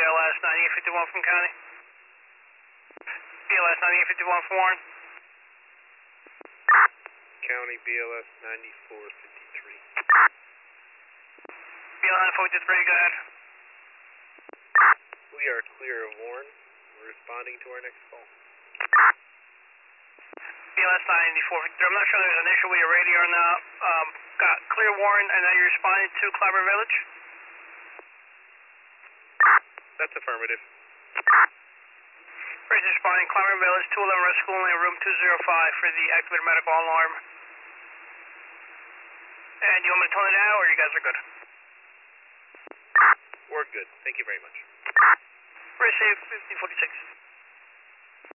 BLS 9851 from County. BLS 9851 from Warren. County BLS 9453. BLS 9453, go ahead. We are clear of Warren. We're responding to our next call. BLS 9453, I'm not sure there's an issue with your radio or not. Got clear Warren, and now you're responding to Clyburn Village? That's affirmative. Bridge responding, Clyburn Village, 211 Red School Lane, room 205 for the activated medical alarm. And you want me to tone it out, or you guys are good? We're good. Thank you very much. Receive 5046.